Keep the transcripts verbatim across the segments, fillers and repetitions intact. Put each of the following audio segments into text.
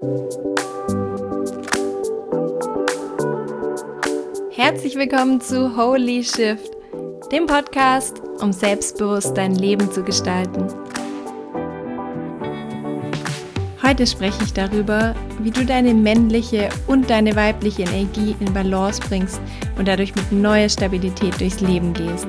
Herzlich willkommen zu Holy Shift, dem Podcast, um selbstbewusst dein Leben zu gestalten. Heute spreche ich darüber, wie du deine männliche und deine weibliche Energie in Balance bringst und dadurch mit neuer Stabilität durchs Leben gehst.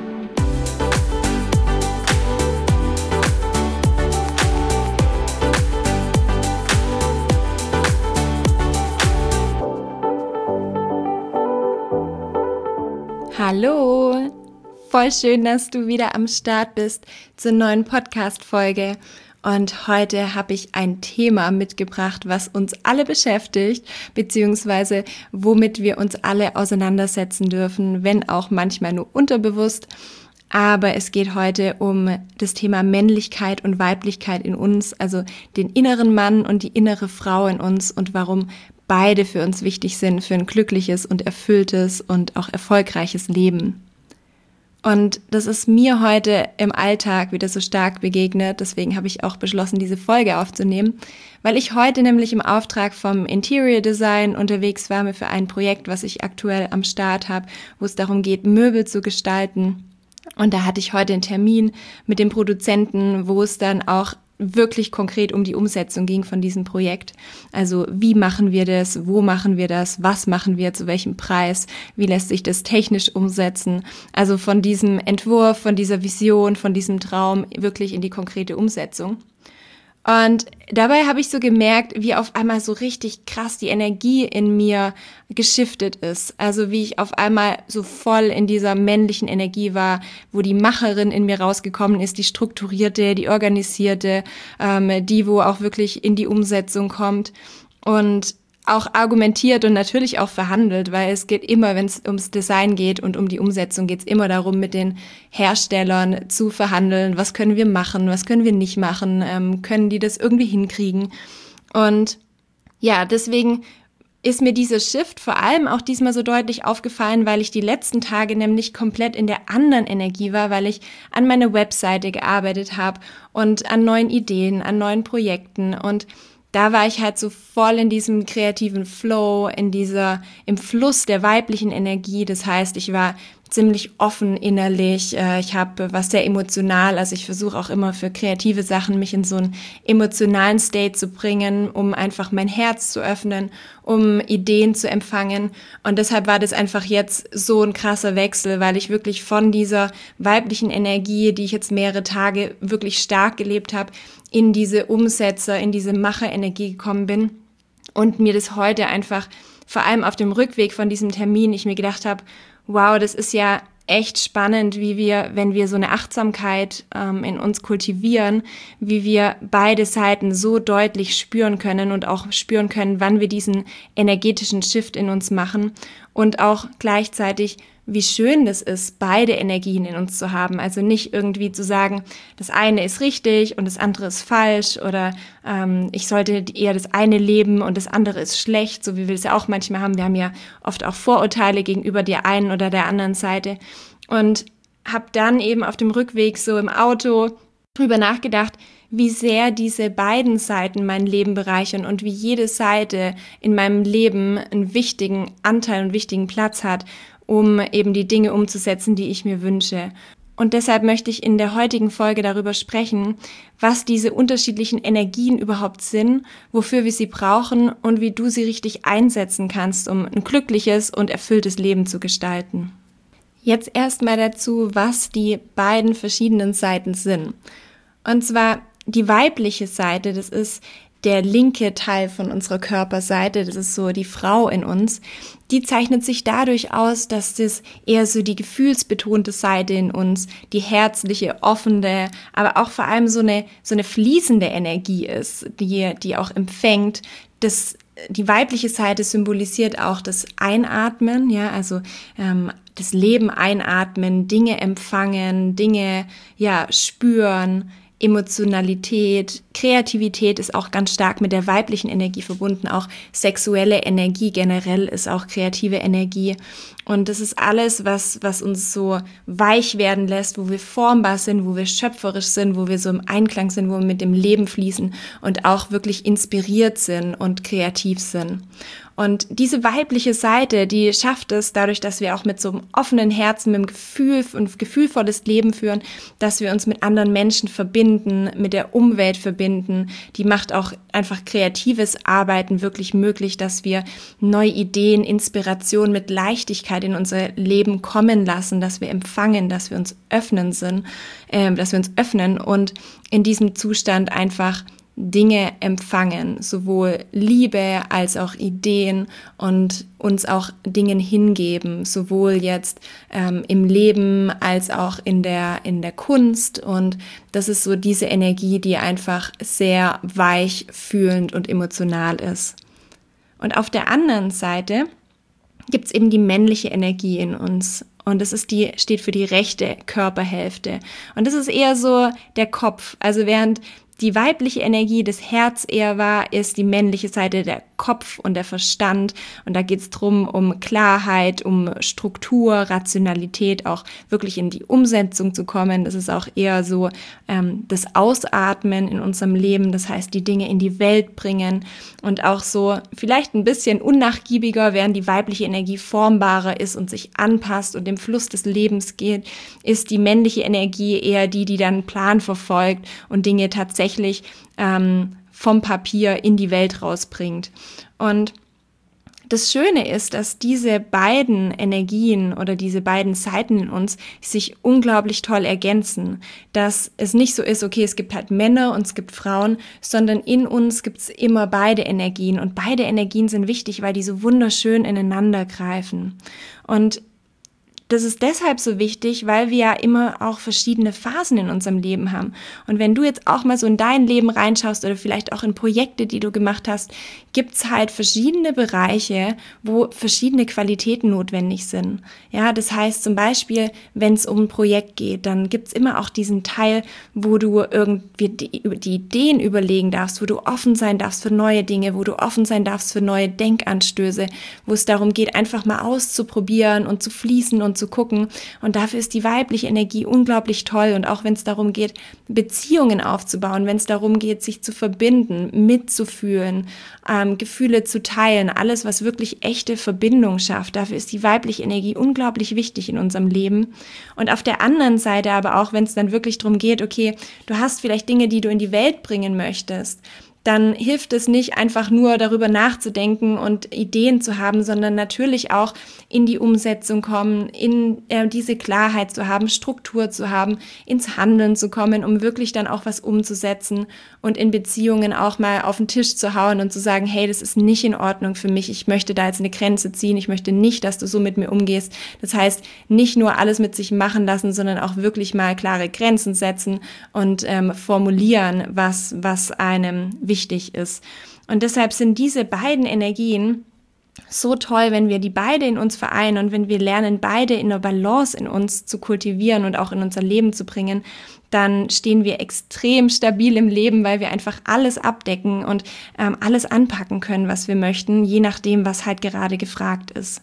Hallo! Voll schön, dass du wieder am Start bist zur neuen Podcast-Folge. Und heute habe ich ein Thema mitgebracht, was uns alle beschäftigt, beziehungsweise womit wir uns alle auseinandersetzen dürfen, wenn auch manchmal nur unterbewusst. Aber es geht heute um das Thema Männlichkeit und Weiblichkeit in uns, also den inneren Mann und die innere Frau in uns und warum beide für uns wichtig sind für ein glückliches und erfülltes und auch erfolgreiches Leben. Und das ist mir heute im Alltag wieder so stark begegnet, deswegen habe ich auch beschlossen, diese Folge aufzunehmen, weil ich heute nämlich im Auftrag vom Interior Design unterwegs war für ein Projekt, was ich aktuell am Start habe, wo es darum geht, Möbel zu gestalten. Und da hatte ich heute einen Termin mit dem Produzenten, wo es dann auch wirklich konkret um die Umsetzung ging von diesem Projekt. Also wie machen wir das, wo machen wir das, was machen wir, zu welchem Preis, wie lässt sich das technisch umsetzen. Also von diesem Entwurf, von dieser Vision, von diesem Traum wirklich in die konkrete Umsetzung. Und dabei habe ich so gemerkt, wie auf einmal so richtig krass die Energie in mir geschiftet ist. Also wie ich auf einmal so voll in dieser männlichen Energie war, wo die Macherin in mir rausgekommen ist, die strukturierte, die organisierte, ähm, die, wo auch wirklich in die Umsetzung kommt und auch argumentiert und natürlich auch verhandelt, weil es geht immer, wenn es ums Design geht und um die Umsetzung, geht es immer darum, mit den Herstellern zu verhandeln. Was können wir machen, was können wir nicht machen, ähm, können die das irgendwie hinkriegen? Und ja, deswegen ist mir dieser Shift vor allem auch diesmal so deutlich aufgefallen, weil ich die letzten Tage nämlich komplett in der anderen Energie war, weil ich an meiner Webseite gearbeitet habe und an neuen Ideen, an neuen Projekten und da war ich halt so voll in diesem kreativen Flow, in dieser, im Fluss der weiblichen Energie. Das heißt, ich war ziemlich offen innerlich. Ich habe was sehr emotional, also ich versuche auch immer für kreative Sachen mich in so einen emotionalen State zu bringen, um einfach mein Herz zu öffnen, um Ideen zu empfangen. Und deshalb war das einfach jetzt so ein krasser Wechsel, weil ich wirklich von dieser weiblichen Energie, die ich jetzt mehrere Tage wirklich stark gelebt habe, in diese Umsetzer, in diese Macherenergie gekommen bin und mir das heute einfach, vor allem auf dem Rückweg von diesem Termin, ich mir gedacht habe, wow, das ist ja echt spannend, wie wir, wenn wir so eine Achtsamkeit ähm, in uns kultivieren, wie wir beide Seiten so deutlich spüren können und auch spüren können, wann wir diesen energetischen Shift in uns machen und auch gleichzeitig, wie schön das ist, beide Energien in uns zu haben. Also nicht irgendwie zu sagen, das eine ist richtig und das andere ist falsch oder ähm, ich sollte eher das eine leben und das andere ist schlecht, so wie wir es ja auch manchmal haben. Wir haben ja oft auch Vorurteile gegenüber der einen oder der anderen Seite und habe dann eben auf dem Rückweg so im Auto drüber nachgedacht, wie sehr diese beiden Seiten mein Leben bereichern und wie jede Seite in meinem Leben einen wichtigen Anteil und wichtigen Platz hat, um eben die Dinge umzusetzen, die ich mir wünsche. Und deshalb möchte ich in der heutigen Folge darüber sprechen, was diese unterschiedlichen Energien überhaupt sind, wofür wir sie brauchen und wie du sie richtig einsetzen kannst, um ein glückliches und erfülltes Leben zu gestalten. Jetzt erstmal dazu, was die beiden verschiedenen Seiten sind. Und zwar die weibliche Seite, das ist der linke Teil von unserer Körperseite, das ist so die Frau in uns, die zeichnet sich dadurch aus, dass das eher so die gefühlsbetonte Seite in uns, die herzliche, offene, aber auch vor allem so eine so eine fließende Energie ist, die die auch empfängt. Das die weibliche Seite symbolisiert auch das Einatmen, ja, also ähm, das Leben einatmen, Dinge empfangen, Dinge ja spüren, Emotionalität, Kreativität ist auch ganz stark mit der weiblichen Energie verbunden. Auch sexuelle Energie generell ist auch kreative Energie. Und das ist alles, was, was uns so weich werden lässt, wo wir formbar sind, wo wir schöpferisch sind, wo wir so im Einklang sind, wo wir mit dem Leben fließen und auch wirklich inspiriert sind und kreativ sind. Und diese weibliche Seite, die schafft es dadurch, dass wir auch mit so einem offenen Herzen, mit einem Gefühl und gefühlvolles Leben führen, dass wir uns mit anderen Menschen verbinden, mit der Umwelt verbinden. Die macht auch einfach kreatives Arbeiten wirklich möglich, dass wir neue Ideen, Inspiration mit Leichtigkeit in unser Leben kommen lassen, dass wir empfangen, dass wir uns öffnen sind, äh, dass wir uns öffnen und in diesem Zustand einfach Dinge empfangen, sowohl Liebe als auch Ideen und uns auch Dingen hingeben, sowohl jetzt ähm, im Leben als auch in der, in der Kunst. Und das ist so diese Energie, die einfach sehr weich, fühlend und emotional ist. Und auf der anderen Seite gibt es eben die männliche Energie in uns. Und das ist die, steht für die rechte Körperhälfte. Und das ist eher so der Kopf. Also während die weibliche Energie des Herz eher war, ist die männliche Seite der Kopf und der Verstand. Und da geht es drum um Klarheit, um Struktur, Rationalität, auch wirklich in die Umsetzung zu kommen. Das ist auch eher so ähm, das Ausatmen in unserem Leben. Das heißt, die Dinge in die Welt bringen und auch so vielleicht ein bisschen unnachgiebiger, während die weibliche Energie formbarer ist und sich anpasst und dem Fluss des Lebens geht, ist die männliche Energie eher die, die dann einen Plan verfolgt und Dinge tatsächlich ähm, vom Papier in die Welt rausbringt. Und das Schöne ist, dass diese beiden Energien oder diese beiden Seiten in uns sich unglaublich toll ergänzen. Dass es nicht so ist, okay, es gibt halt Männer und es gibt Frauen, sondern in uns gibt es immer beide Energien. Und beide Energien sind wichtig, weil die so wunderschön ineinander greifen. Und das ist deshalb so wichtig, weil wir ja immer auch verschiedene Phasen in unserem Leben haben. Und wenn du jetzt auch mal so in dein Leben reinschaust oder vielleicht auch in Projekte, die du gemacht hast, gibt's halt verschiedene Bereiche, wo verschiedene Qualitäten notwendig sind. Ja, das heißt zum Beispiel, wenn es um ein Projekt geht, dann gibt's immer auch diesen Teil, wo du irgendwie die, die Ideen überlegen darfst, wo du offen sein darfst für neue Dinge, wo du offen sein darfst für neue Denkanstöße, wo es darum geht, einfach mal auszuprobieren und zu fließen und zu gucken. Und dafür ist die weibliche Energie unglaublich toll. Und auch wenn es darum geht, Beziehungen aufzubauen, wenn es darum geht, sich zu verbinden, mitzufühlen, ähm, Gefühle zu teilen, alles, was wirklich echte Verbindung schafft, dafür ist die weibliche Energie unglaublich wichtig in unserem Leben. Und auf der anderen Seite aber auch, wenn es dann wirklich darum geht, okay, du hast vielleicht Dinge, die du in die Welt bringen möchtest, dann hilft es nicht, einfach nur darüber nachzudenken und Ideen zu haben, sondern natürlich auch in die Umsetzung kommen, in äh, diese Klarheit zu haben, Struktur zu haben, ins Handeln zu kommen, um wirklich dann auch was umzusetzen und in Beziehungen auch mal auf den Tisch zu hauen und zu sagen, hey, das ist nicht in Ordnung für mich, ich möchte da jetzt eine Grenze ziehen, ich möchte nicht, dass du so mit mir umgehst. Das heißt, nicht nur alles mit sich machen lassen, sondern auch wirklich mal klare Grenzen setzen und ähm, formulieren, was, was einem wichtig ist. Und deshalb sind diese beiden Energien so toll, wenn wir die beide in uns vereinen und wenn wir lernen, beide in der Balance in uns zu kultivieren und auch in unser Leben zu bringen, dann stehen wir extrem stabil im Leben, weil wir einfach alles abdecken und ähm, alles anpacken können, was wir möchten, je nachdem, was halt gerade gefragt ist.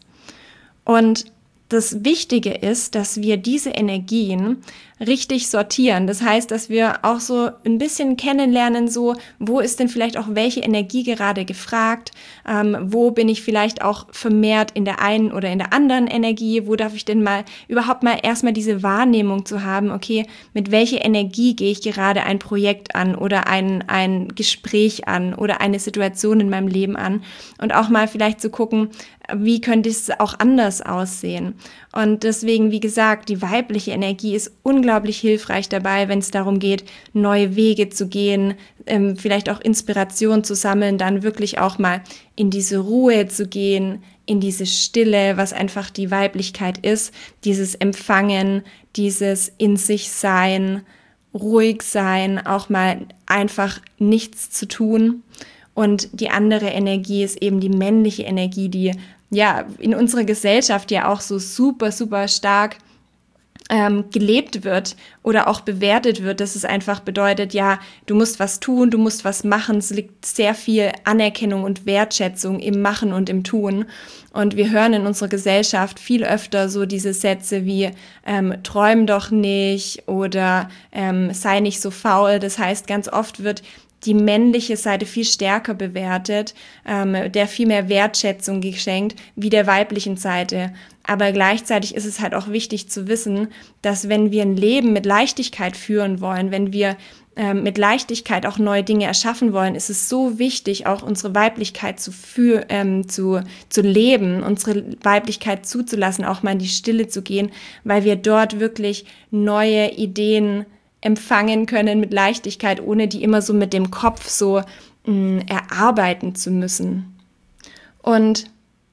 Und das Wichtige ist, dass wir diese Energien richtig sortieren. Das heißt, dass wir auch so ein bisschen kennenlernen, so, wo ist denn vielleicht auch welche Energie gerade gefragt? Ähm, wo bin ich vielleicht auch vermehrt in der einen oder in der anderen Energie? Wo darf ich denn mal überhaupt mal erstmal diese Wahrnehmung zu haben, okay, mit welcher Energie gehe ich gerade ein Projekt an oder ein, ein Gespräch an oder eine Situation in meinem Leben an? Und auch mal vielleicht zu gucken, wie könnte es auch anders aussehen? Und deswegen, wie gesagt, die weibliche Energie ist unglaublich hilfreich dabei, wenn es darum geht, neue Wege zu gehen, ähm, vielleicht auch Inspiration zu sammeln, dann wirklich auch mal in diese Ruhe zu gehen, in diese Stille, was einfach die Weiblichkeit ist, dieses Empfangen, dieses in sich sein, ruhig sein, auch mal einfach nichts zu tun. Und die andere Energie ist eben die männliche Energie, die ja in unserer Gesellschaft ja auch so super, super stark ähm, gelebt wird oder auch bewertet wird, dass es einfach bedeutet, ja, du musst was tun, du musst was machen. Es liegt sehr viel Anerkennung und Wertschätzung im Machen und im Tun. Und wir hören in unserer Gesellschaft viel öfter so diese Sätze wie ähm, träum doch nicht oder ähm, sei nicht so faul. Das heißt, ganz oft wird die männliche Seite viel stärker bewertet, ähm, der viel mehr Wertschätzung geschenkt, wie der weiblichen Seite. Aber gleichzeitig ist es halt auch wichtig zu wissen, dass wenn wir ein Leben mit Leichtigkeit führen wollen, wenn wir ähm, mit Leichtigkeit auch neue Dinge erschaffen wollen, ist es so wichtig, auch unsere Weiblichkeit zu, für, ähm, zu, zu leben, unsere Weiblichkeit zuzulassen, auch mal in die Stille zu gehen, weil wir dort wirklich neue Ideen empfangen können mit Leichtigkeit, ohne die immer so mit dem Kopf so mh, erarbeiten zu müssen. Und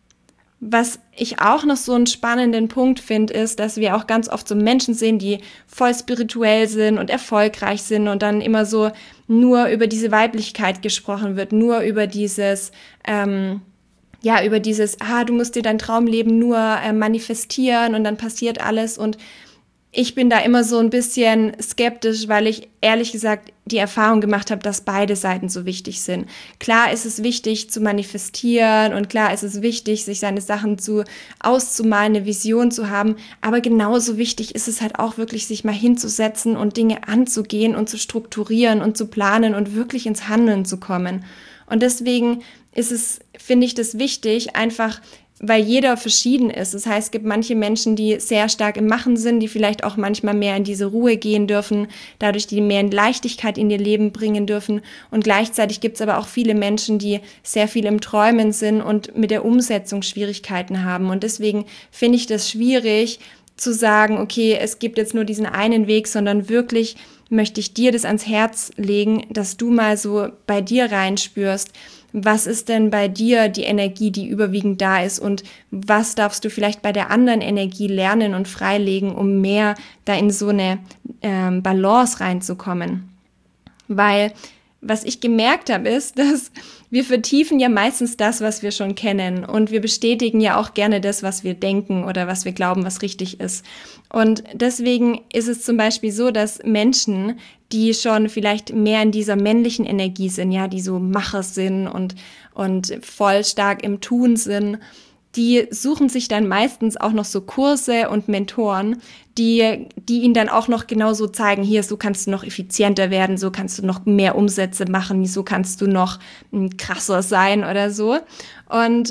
was ich auch noch so einen spannenden Punkt finde, ist, dass wir auch ganz oft so Menschen sehen, die voll spirituell sind und erfolgreich sind und dann immer so nur über diese Weiblichkeit gesprochen wird, nur über dieses, ähm, ja, über dieses, ah, du musst dir dein Traumleben nur äh, manifestieren und dann passiert alles. Und ich bin da immer so ein bisschen skeptisch, weil ich ehrlich gesagt die Erfahrung gemacht habe, dass beide Seiten so wichtig sind. Klar ist es wichtig zu manifestieren und klar ist es wichtig, sich seine Sachen zu auszumalen, eine Vision zu haben, aber genauso wichtig ist es halt auch wirklich, sich mal hinzusetzen und Dinge anzugehen und zu strukturieren und zu planen und wirklich ins Handeln zu kommen. Und deswegen ist es, finde ich, das wichtig, einfach weil jeder verschieden ist. Das heißt, es gibt manche Menschen, die sehr stark im Machen sind, die vielleicht auch manchmal mehr in diese Ruhe gehen dürfen, dadurch die mehr in Leichtigkeit in ihr Leben bringen dürfen. Und gleichzeitig gibt es aber auch viele Menschen, die sehr viel im Träumen sind und mit der Umsetzung Schwierigkeiten haben. Und deswegen finde ich das schwierig zu sagen, okay, es gibt jetzt nur diesen einen Weg, sondern wirklich möchte ich dir das ans Herz legen, dass du mal so bei dir reinspürst, was ist denn bei dir die Energie, die überwiegend da ist und was darfst du vielleicht bei der anderen Energie lernen und freilegen, um mehr da in so eine ähm, Balance reinzukommen. Weil was ich gemerkt habe, ist, dass wir vertiefen ja meistens das, was wir schon kennen und wir bestätigen ja auch gerne das, was wir denken oder was wir glauben, was richtig ist. Und deswegen ist es zum Beispiel so, dass Menschen, die schon vielleicht mehr in dieser männlichen Energie sind, ja, die so Macher sind und, und voll stark im Tun sind, die suchen sich dann meistens auch noch so Kurse und Mentoren, die, die ihnen dann auch noch genauso zeigen, hier, so kannst du noch effizienter werden, so kannst du noch mehr Umsätze machen, so kannst du noch krasser sein oder so. Und,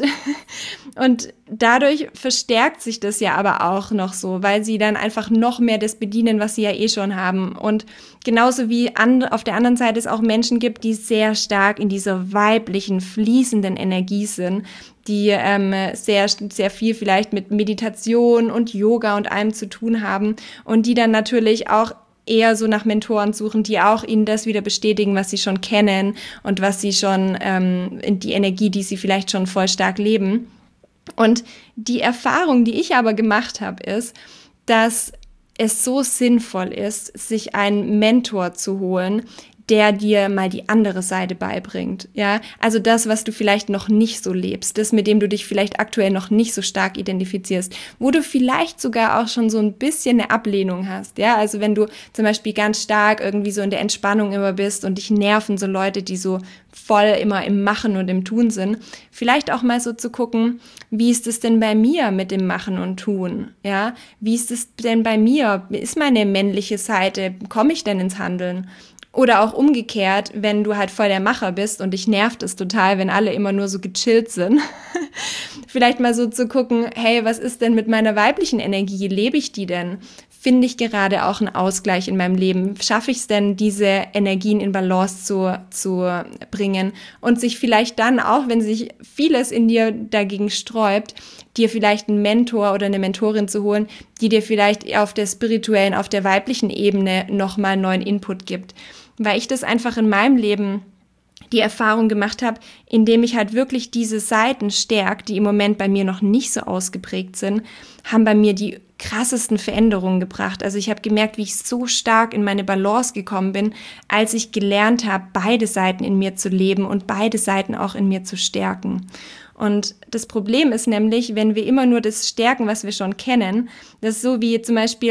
und dadurch verstärkt sich das ja aber auch noch so, weil sie dann einfach noch mehr das bedienen, was sie ja eh schon haben. Und genauso wie an, auf der anderen Seite es auch Menschen gibt, die sehr stark in dieser weiblichen, fließenden Energie sind, die ähm, sehr, sehr viel vielleicht mit Meditation und Yoga und allem zu tun haben und die dann natürlich auch eher so nach Mentoren suchen, die auch ihnen das wieder bestätigen, was sie schon kennen und was sie schon, ähm, die Energie, die sie vielleicht schon voll stark leben. Und die Erfahrung, die ich aber gemacht habe, ist, dass es so sinnvoll ist, sich einen Mentor zu holen, der dir mal die andere Seite beibringt, ja, also das, was du vielleicht noch nicht so lebst, das, mit dem du dich vielleicht aktuell noch nicht so stark identifizierst, wo du vielleicht sogar auch schon so ein bisschen eine Ablehnung hast, ja, also wenn du zum Beispiel ganz stark irgendwie so in der Entspannung immer bist und dich nerven so Leute, die so voll immer im Machen und im Tun sind, vielleicht auch mal so zu gucken, wie ist es denn bei mir mit dem Machen und Tun, ja, wie ist es denn bei mir, ist meine männliche Seite, komme ich denn ins Handeln? Oder auch umgekehrt, wenn du halt voll der Macher bist und dich nervt es total, wenn alle immer nur so gechillt sind. Vielleicht mal so zu gucken, hey, was ist denn mit meiner weiblichen Energie? Lebe ich die denn? Finde ich gerade auch einen Ausgleich in meinem Leben? Schaffe ich es denn, diese Energien in Balance zu, zu bringen? Und sich vielleicht dann, auch wenn sich vieles in dir dagegen sträubt, dir vielleicht einen Mentor oder eine Mentorin zu holen, die dir vielleicht auf der spirituellen, auf der weiblichen Ebene nochmal neuen Input gibt. Weil ich das einfach in meinem Leben die Erfahrung gemacht habe, indem ich halt wirklich diese Seiten stärke, die im Moment bei mir noch nicht so ausgeprägt sind, haben bei mir die krassesten Veränderungen gebracht. Also ich habe gemerkt, wie ich so stark in meine Balance gekommen bin, als ich gelernt habe, beide Seiten in mir zu leben und beide Seiten auch in mir zu stärken. Und das Problem ist nämlich, wenn wir immer nur das stärken, was wir schon kennen, das ist so wie zum Beispiel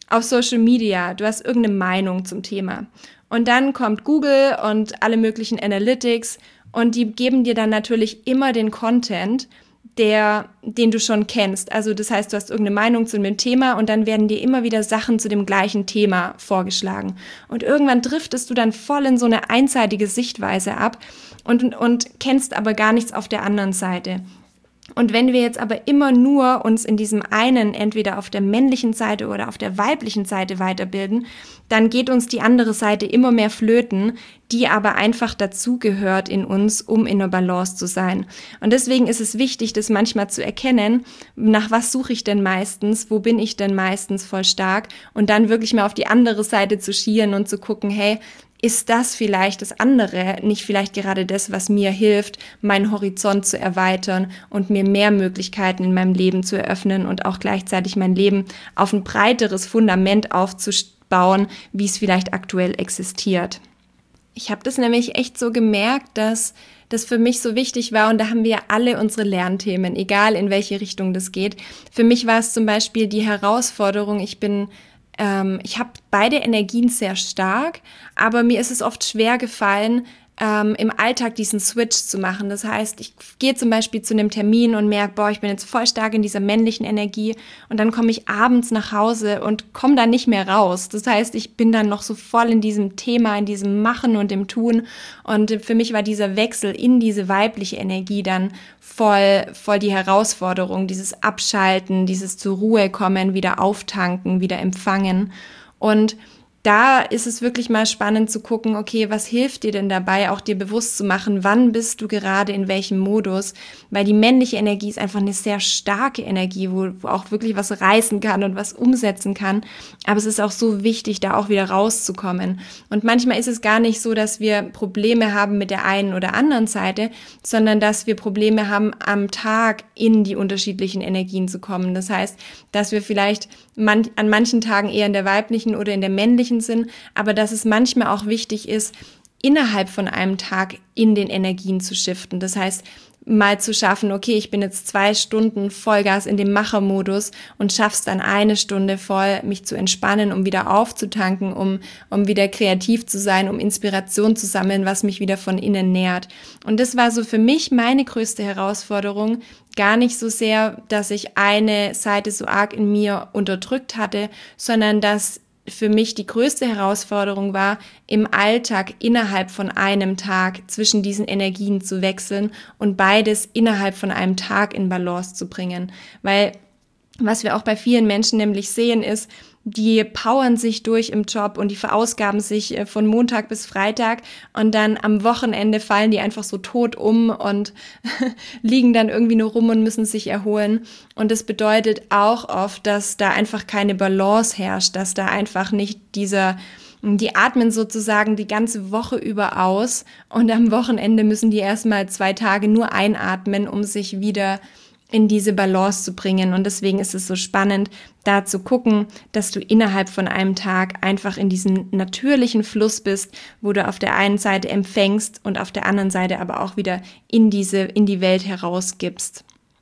auf Social Media, du hast irgendeine Meinung zum Thema. Und dann kommt Google und alle möglichen Analytics und die geben dir dann natürlich immer den Content, der, den du schon kennst. Also das heißt, du hast irgendeine Meinung zu einem Thema und dann werden dir immer wieder Sachen zu dem gleichen Thema vorgeschlagen. Und irgendwann driftest du dann voll in so eine einseitige Sichtweise ab und, und kennst aber gar nichts auf der anderen Seite. Und wenn wir jetzt aber immer nur uns in diesem einen, entweder auf der männlichen Seite oder auf der weiblichen Seite weiterbilden, dann geht uns die andere Seite immer mehr flöten, die aber einfach dazugehört in uns, um in der Balance zu sein. Und deswegen ist es wichtig, das manchmal zu erkennen, nach was suche ich denn meistens, wo bin ich denn meistens voll stark und dann wirklich mal auf die andere Seite zu schielen und zu gucken, hey, ist das vielleicht das andere, nicht vielleicht gerade das, was mir hilft, meinen Horizont zu erweitern und mir mehr Möglichkeiten in meinem Leben zu eröffnen und auch gleichzeitig mein Leben auf ein breiteres Fundament aufzubauen, wie es vielleicht aktuell existiert. Ich habe das nämlich echt so gemerkt, dass das für mich so wichtig war und da haben wir alle unsere Lernthemen, egal in welche Richtung das geht. Für mich war es zum Beispiel die Herausforderung, ich bin Ähm, ich habe beide Energien sehr stark, aber mir ist es oft schwer gefallen, ähm, im Alltag diesen Switch zu machen. Das heißt, ich gehe zum Beispiel zu einem Termin und merke, boah, ich bin jetzt voll stark in dieser männlichen Energie und dann komme ich abends nach Hause und komme da nicht mehr raus. Das heißt, ich bin dann noch so voll in diesem Thema, in diesem Machen und dem Tun und für mich war dieser Wechsel in diese weibliche Energie dann voll, voll die Herausforderung, dieses Abschalten, dieses zur Ruhe kommen, wieder auftanken, wieder empfangen und da ist es wirklich mal spannend zu gucken, okay, was hilft dir denn dabei, auch dir bewusst zu machen, wann bist du gerade in welchem Modus, weil die männliche Energie ist einfach eine sehr starke Energie, wo, wo auch wirklich was reißen kann und was umsetzen kann, aber es ist auch so wichtig, da auch wieder rauszukommen und manchmal ist es gar nicht so, dass wir Probleme haben mit der einen oder anderen Seite, sondern dass wir Probleme haben, am Tag in die unterschiedlichen Energien zu kommen, das heißt, dass wir vielleicht man, an manchen Tagen eher in der weiblichen oder in der männlichen sind, aber dass es manchmal auch wichtig ist, innerhalb von einem Tag in den Energien zu shiften. Das heißt, mal zu schaffen, okay, ich bin jetzt zwei Stunden Vollgas in dem Machermodus und schaff's dann eine Stunde voll, mich zu entspannen, um wieder aufzutanken, um, um wieder kreativ zu sein, um Inspiration zu sammeln, was mich wieder von innen nährt. Und das war so für mich meine größte Herausforderung, gar nicht so sehr, dass ich eine Seite so arg in mir unterdrückt hatte, sondern dass für mich die größte Herausforderung war, im Alltag innerhalb von einem Tag zwischen diesen Energien zu wechseln und beides innerhalb von einem Tag in Balance zu bringen. Weil was wir auch bei vielen Menschen nämlich sehen ist, die powern sich durch im Job und die verausgaben sich von Montag bis Freitag und dann am Wochenende fallen die einfach so tot um und liegen dann irgendwie nur rum und müssen sich erholen. Und das bedeutet auch oft, dass da einfach keine Balance herrscht, dass da einfach nicht dieser, die atmen sozusagen die ganze Woche über aus und am Wochenende müssen die erstmal zwei Tage nur einatmen, um sich wieder in diese Balance zu bringen. Und deswegen ist es so spannend, da zu gucken, dass du innerhalb von einem Tag einfach in diesem natürlichen Fluss bist, wo du auf der einen Seite empfängst und auf der anderen Seite aber auch wieder in diese, in die Welt herausgibst.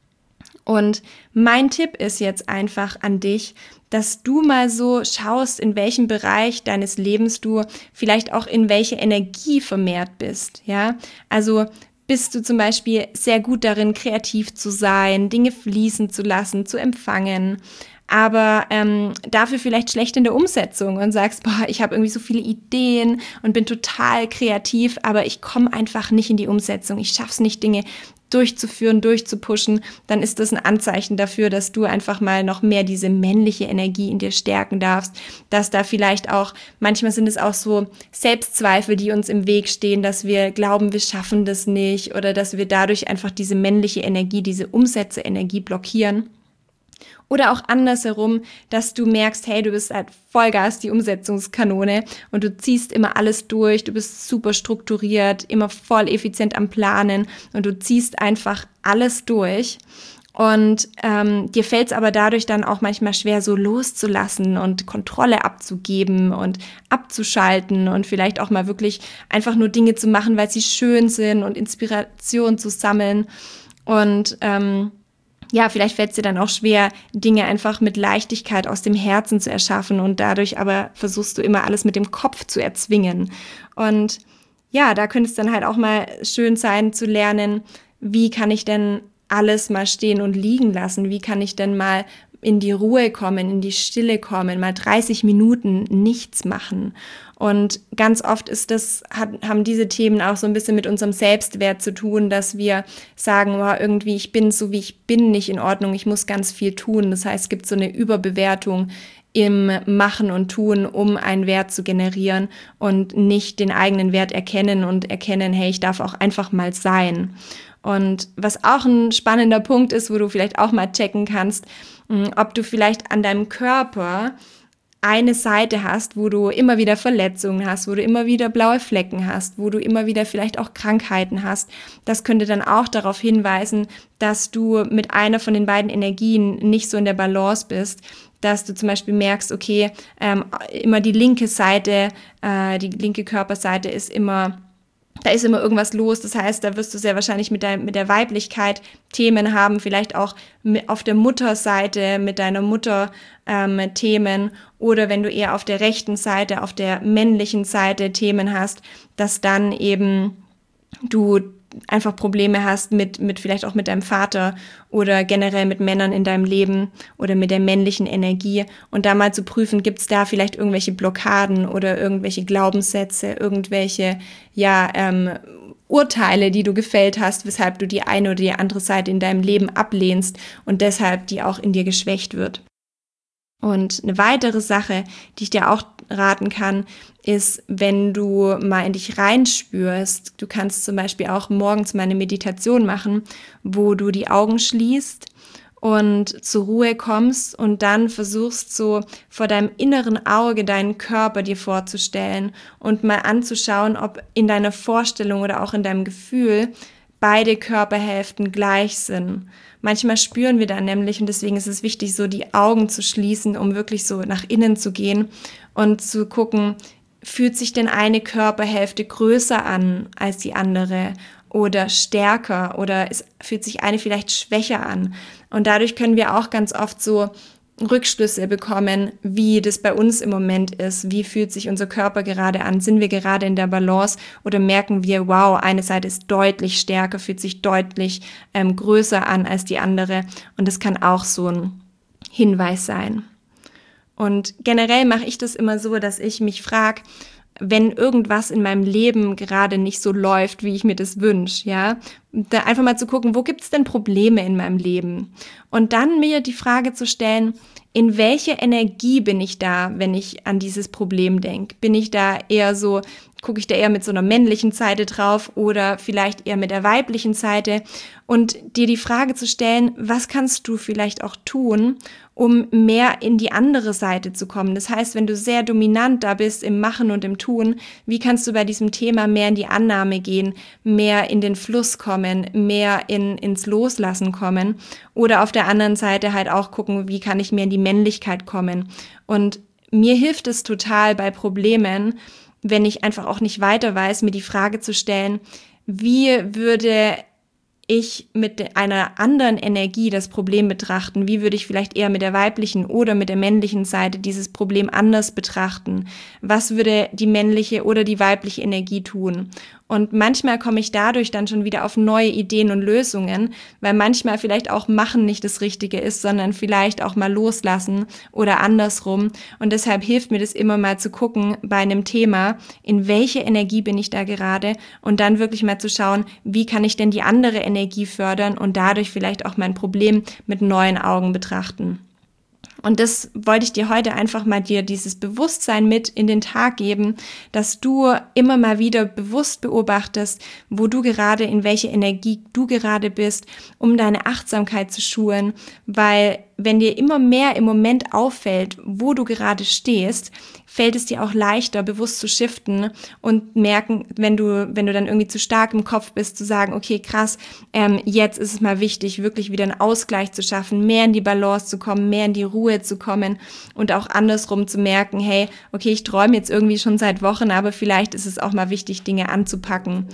Und mein Tipp ist jetzt einfach an dich, dass du mal so schaust, in welchem Bereich deines Lebens du vielleicht auch in welche Energie vermehrt bist, ja? Also, bist du zum Beispiel sehr gut darin, kreativ zu sein, Dinge fließen zu lassen, zu empfangen, aber ähm, dafür vielleicht schlecht in der Umsetzung und sagst, boah, ich habe irgendwie so viele Ideen und bin total kreativ, aber ich komme einfach nicht in die Umsetzung, ich schaff's nicht, Dinge durchzuführen, durchzupushen, dann ist das ein Anzeichen dafür, dass du einfach mal noch mehr diese männliche Energie in dir stärken darfst, dass da vielleicht auch, manchmal sind es auch so Selbstzweifel, die uns im Weg stehen, dass wir glauben, wir schaffen das nicht oder dass wir dadurch einfach diese männliche Energie, diese Umsetze-Energie blockieren. Oder auch andersherum, dass du merkst, hey, du bist halt Vollgas die Umsetzungskanone und du ziehst immer alles durch, du bist super strukturiert, immer voll effizient am Planen und du ziehst einfach alles durch. Und ähm, dir fällt es aber dadurch dann auch manchmal schwer, so loszulassen und Kontrolle abzugeben und abzuschalten und vielleicht auch mal wirklich einfach nur Dinge zu machen, weil sie schön sind und Inspiration zu sammeln. Und ähm, ja, vielleicht fällt es dir dann auch schwer, Dinge einfach mit Leichtigkeit aus dem Herzen zu erschaffen und dadurch aber versuchst du immer alles mit dem Kopf zu erzwingen. Und ja, da könnte es dann halt auch mal schön sein zu lernen, wie kann ich denn alles mal stehen und liegen lassen? Wie kann ich denn mal in die Ruhe kommen, in die Stille kommen, mal dreißig Minuten nichts machen? Und ganz oft ist das, hat, haben diese Themen auch so ein bisschen mit unserem Selbstwert zu tun, dass wir sagen, wow, irgendwie ich bin so wie ich bin nicht in Ordnung, ich muss ganz viel tun. Das heißt, es gibt so eine Überbewertung im Machen und Tun, um einen Wert zu generieren und nicht den eigenen Wert erkennen und erkennen, hey, ich darf auch einfach mal sein. Und was auch ein spannender Punkt ist, wo du vielleicht auch mal checken kannst, ob du vielleicht an deinem Körper eine Seite hast, wo du immer wieder Verletzungen hast, wo du immer wieder blaue Flecken hast, wo du immer wieder vielleicht auch Krankheiten hast. Das könnte dann auch darauf hinweisen, dass du mit einer von den beiden Energien nicht so in der Balance bist, dass du zum Beispiel merkst, okay, ähm, immer die linke Seite, äh, die linke Körperseite ist immer Da ist immer irgendwas los, das heißt, da wirst du sehr wahrscheinlich mit, dein, mit der Weiblichkeit Themen haben, vielleicht auch auf der Mutterseite mit deiner Mutter ähm, Themen, oder wenn du eher auf der rechten Seite, auf der männlichen Seite Themen hast, dass dann eben du einfach Probleme hast mit, mit vielleicht auch mit deinem Vater oder generell mit Männern in deinem Leben oder mit der männlichen Energie, und da mal zu prüfen, gibt es da vielleicht irgendwelche Blockaden oder irgendwelche Glaubenssätze, irgendwelche, ja, ähm, Urteile, die du gefällt hast, weshalb du die eine oder die andere Seite in deinem Leben ablehnst und deshalb die auch in dir geschwächt wird. Und eine weitere Sache, die ich dir auch raten kann, ist, wenn du mal in dich reinspürst, du kannst zum Beispiel auch morgens mal eine Meditation machen, wo du die Augen schließt und zur Ruhe kommst und dann versuchst so vor deinem inneren Auge deinen Körper dir vorzustellen und mal anzuschauen, ob in deiner Vorstellung oder auch in deinem Gefühl beide Körperhälften gleich sind. Manchmal spüren wir dann nämlich, und deswegen ist es wichtig, so die Augen zu schließen, um wirklich so nach innen zu gehen und zu gucken, fühlt sich denn eine Körperhälfte größer an als die andere oder stärker, oder es fühlt sich eine vielleicht schwächer an. Und dadurch können wir auch ganz oft so Rückschlüsse bekommen, wie das bei uns im Moment ist. Wie fühlt sich unser Körper gerade an? Sind wir gerade in der Balance oder merken wir, wow, eine Seite ist deutlich stärker, fühlt sich deutlich ähm, größer an als die andere? Und das kann auch so ein Hinweis sein. Und generell mache ich das immer so, dass ich mich frage, wenn irgendwas in meinem Leben gerade nicht so läuft, wie ich mir das wünsche, ja, da einfach mal zu gucken, wo gibt es denn Probleme in meinem Leben? Und dann mir die Frage zu stellen, in welche Energie bin ich da, wenn ich an dieses Problem denke? Bin ich da eher so, gucke ich da eher mit so einer männlichen Seite drauf oder vielleicht eher mit der weiblichen Seite? Und dir die Frage zu stellen, was kannst du vielleicht auch tun, um mehr in die andere Seite zu kommen? Das heißt, wenn du sehr dominant da bist im Machen und im Tun, wie kannst du bei diesem Thema mehr in die Annahme gehen, mehr in den Fluss kommen, mehr in, ins Loslassen kommen? Oder auf der anderen Seite halt auch gucken, wie kann ich mehr in die Männlichkeit kommen? Und mir hilft es total bei Problemen, wenn ich einfach auch nicht weiter weiß, mir die Frage zu stellen, wie würde ich mit einer anderen Energie das Problem betrachten? Wie würde ich vielleicht eher mit der weiblichen oder mit der männlichen Seite dieses Problem anders betrachten? Was würde die männliche oder die weibliche Energie tun? Und manchmal komme ich dadurch dann schon wieder auf neue Ideen und Lösungen, weil manchmal vielleicht auch Machen nicht das Richtige ist, sondern vielleicht auch mal loslassen oder andersrum. Und deshalb hilft mir das immer mal zu gucken bei einem Thema, in welche Energie bin ich da gerade, und dann wirklich mal zu schauen, wie kann ich denn die andere Energie fördern und dadurch vielleicht auch mein Problem mit neuen Augen betrachten. Und das wollte ich dir heute einfach mal dir dieses Bewusstsein mit in den Tag geben, dass du immer mal wieder bewusst beobachtest, wo du gerade, in welche Energie du gerade bist, um deine Achtsamkeit zu schulen, weil wenn dir immer mehr im Moment auffällt, wo du gerade stehst, fällt es dir auch leichter, bewusst zu shiften und merken, wenn du, wenn du dann irgendwie zu stark im Kopf bist, zu sagen, okay, krass, ähm, jetzt ist es mal wichtig, wirklich wieder einen Ausgleich zu schaffen, mehr in die Balance zu kommen, mehr in die Ruhe zu kommen und auch andersrum zu merken, hey, okay, ich träume jetzt irgendwie schon seit Wochen, aber vielleicht ist es auch mal wichtig, Dinge anzupacken.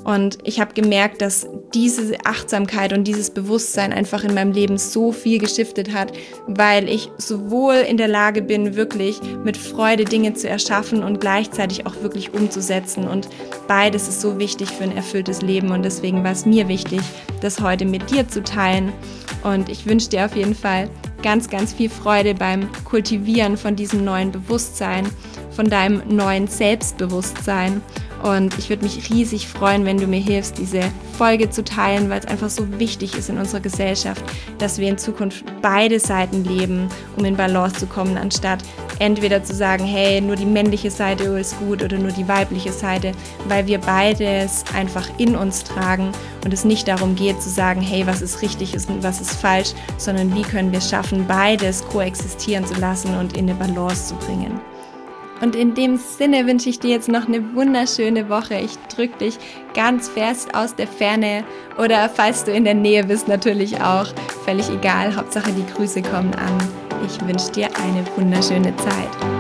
Und ich habe gemerkt, dass diese Achtsamkeit und dieses Bewusstsein einfach in meinem Leben so viel geschiftet hat, weil ich sowohl in der Lage bin, wirklich mit Freude Dinge zu erschaffen und gleichzeitig auch wirklich umzusetzen. Und beides ist so wichtig für ein erfülltes Leben. Und deswegen war es mir wichtig, das heute mit dir zu teilen. Und ich wünsche dir auf jeden Fall ganz, ganz viel Freude beim Kultivieren von diesem neuen Bewusstsein, von deinem neuen Selbstbewusstsein. Und ich würde mich riesig freuen, wenn du mir hilfst, diese Folge zu teilen, weil es einfach so wichtig ist in unserer Gesellschaft, dass wir in Zukunft beide Seiten leben, um in Balance zu kommen, anstatt entweder zu sagen, hey, nur die männliche Seite ist gut oder nur die weibliche Seite, weil wir beides einfach in uns tragen und es nicht darum geht zu sagen, hey, was ist richtig und was ist falsch, sondern wie können wir es schaffen, beides koexistieren zu lassen und in eine Balance zu bringen. Und in dem Sinne wünsche ich dir jetzt noch eine wunderschöne Woche. Ich drücke dich ganz fest aus der Ferne oder falls du in der Nähe bist, natürlich auch. Völlig egal, Hauptsache die Grüße kommen an. Ich wünsche dir eine wunderschöne Zeit.